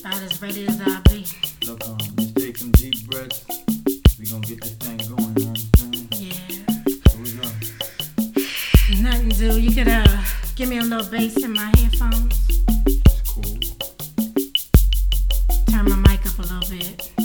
About as ready as I'll be. Look, let's take some deep breaths. We gonna get this thing going, you know what I'm saying? Yeah. Here we go. Nothing to. You could give me a little bass in my headphones. It's cool. Turn my mic up a little bit.